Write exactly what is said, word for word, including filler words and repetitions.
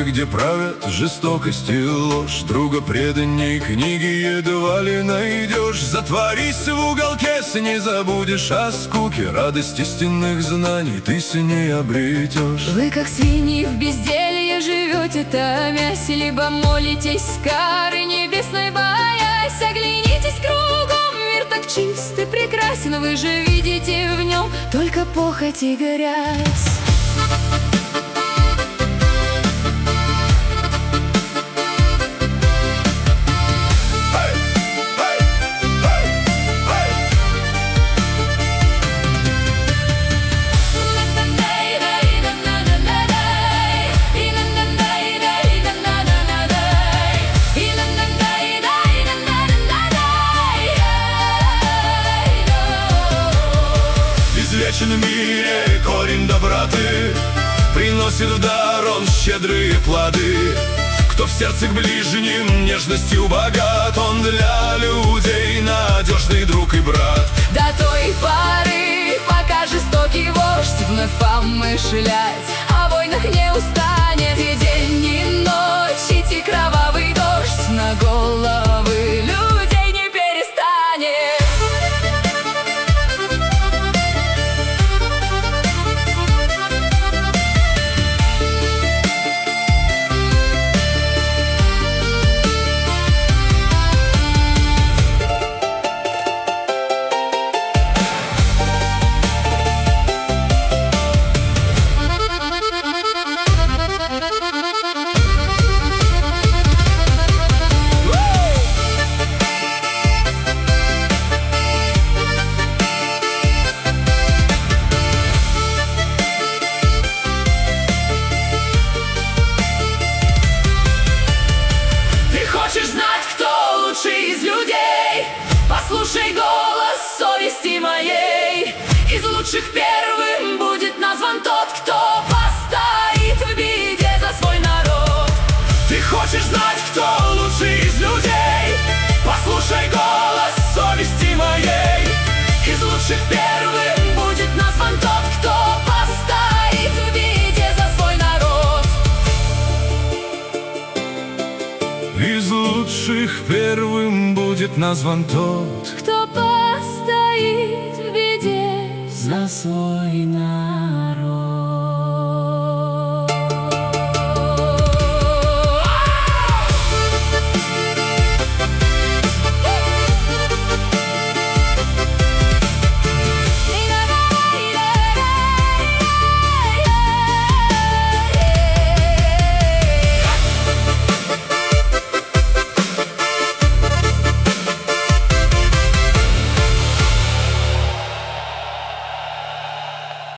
где правят жестокость и ложь. Друга преданней книги едва ли найдешь. Затворись в уголке, не забудешь о скуке. Радость истинных знаний ты с ней обретешь. Вы, как свиньи в безделье, живете томясь, либо молитесь с кары небесной боясь. Оглянитесь кругом, мир так чист и прекрасен, вы же видите в нем только похоть и грязь. В мире корень доброты приносит в дар он щедрые плоды. Кто в сердце к ближним нежностью богат, он для людей надежный друг и брат. До той поры, пока жестокий вождь вновь помышлять о войнах не устанет, и день и ночь идти кровавый дождь на головы людей не перестанет. Послушай голос совести моей. Из лучших первым будет назван тот, кто постоит в беде за свой народ. Ты хочешь знать, кто лучший из людей? Послушай голос совести моей. Из лучших первым будет назван тот, кто постоит в беде за свой народ. Из лучших первым будет назван тот, кто постоит в беде за свой народ.